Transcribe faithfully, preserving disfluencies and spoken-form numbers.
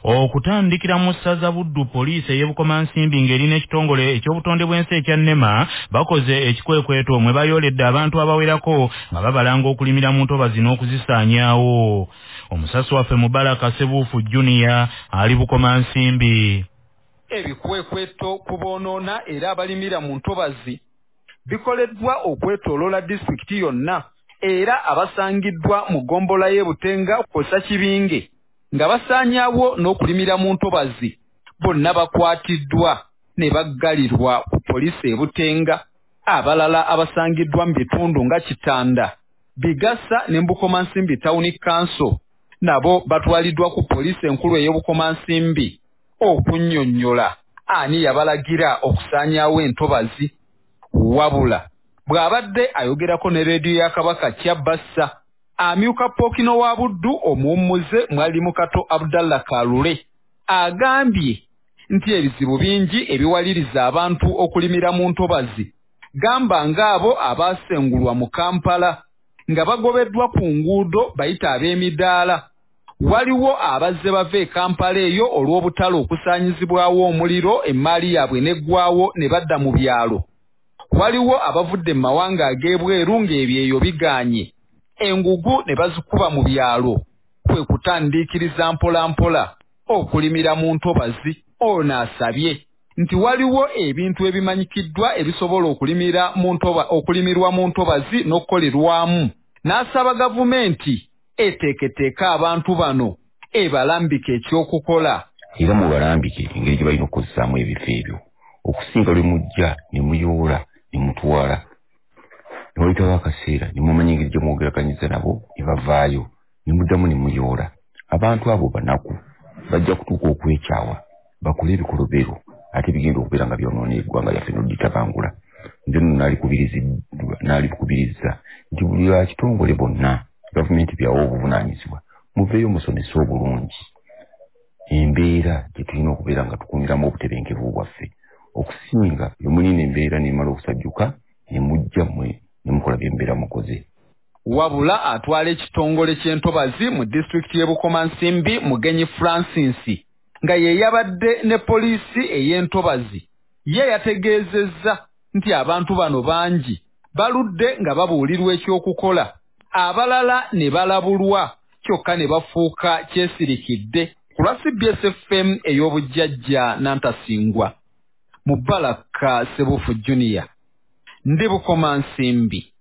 okutandikira mu ssaza Buddu poliisi ey'Ebukomansimbi ng'erina ekitongole eky'obutonde bw'ensi ekya NEMA bakoze ekikwekweto mwe bayoledde abantu abawerako nga babalanga okulimira mu ntobazi n'okuzisaanyaawo. Omusasi waffe Mubaraka Sebuufu Junior ali Bukomansimbi. Ebikwekweto kuboonoona era abalimira mu ntobazi bikoleddwa okwetooloola disitulikiti yonna era abasangiddwa mu gombola y'e Butenga Kosa Kibinge nga basaanyaawo n'okulimira mu ntobazi bonna bakwatiddwa ne baggalirwa ku poliisi e Butenga. Abalala abasangiddwa mu bitundu nga Kitanda, Bigasa ne Bukomansimbi Town Council nabo batwaliddwa ku poliisi enkulu ey'Obukomansimbi okunnyonnyola ani yabalagira okusaanyaawo entobazi. Wabula bw'abadde ayogerako ne leediyo ya Kabaka Kyabassa, amyuka Pookino wa Buddu omuwummuze Mwalimu Kato Abdallah Kalule agambye nti ebizibu bingi ebiwaliriza abantu okulimira mu ntobazi gamba ng'abo abaasengulwa mu Kampala nga bagobeddwa ku nguudo bayita ab'emidaala. Waliwo abazze bava e Kampala eyo olw'obutale okusaanyizibwawo omuliro emmaali yaabwe neggwaawo ne badda mu byalo. Waliwo abavudde mu mawanga ag'ebweru ng'ebyeyo bigaanye, engugu ne bazikuba mu byalo. Kwe kutandiikiriza mpola mpola okulimira mu ntobazi. Ono asabye nti waliwo ebintu ebimanyikiddwa ebisobola okulimira mu ntoba okulimirwa mu ntobazi n'okukolerwamu. N'asaba gavumenti eteeketeeka abantu bano ebalambika ekyokukola. Era mu balambike engeri gye balina okukozesaamu ebifo ebyo okusinga lwe mujja ne muyoola ne mutwala ne wayitawo akaseera ne mumanya engeri gye mwogeraganyiza nabo ne bavaayo ne muddamu ne muyoola. Abantu abo banaku bajja kutuuka okwekyawa bakole ebikolobero ate bigenda okubeera nga byonoona eggwanga lyaffe n'oditabangula. Nze nno naalibikubiriza nti buli bakitongole bonna gavumenti byawa obuvunaanyizibwa muveeyo musomese obulungi embeera gye tulina okubeera nga tukuumiramu obutebenkevu bwaffe okusinga bwe mulina embeera nemala okusajjuka ne mujja mmwe ne mukola by'embeera mukoze. Wabula atwala ekitongole ky'entobazi mu disitulikiti y'e Bukomansimbi Mugenyi Francis nga ye yabadde ne poliisi ey'entobazi ye yategeezezza nti abantu bano bangi baludde nga babuulirwa ekyokukola, abalala ne balabulwa kyokka ne bafuuka kyesirikidde. Ku lwa C B S F M ey'obujjajja Nantasingwa, Mubaraka Sebuufu Junior ndi Bukomansimbi.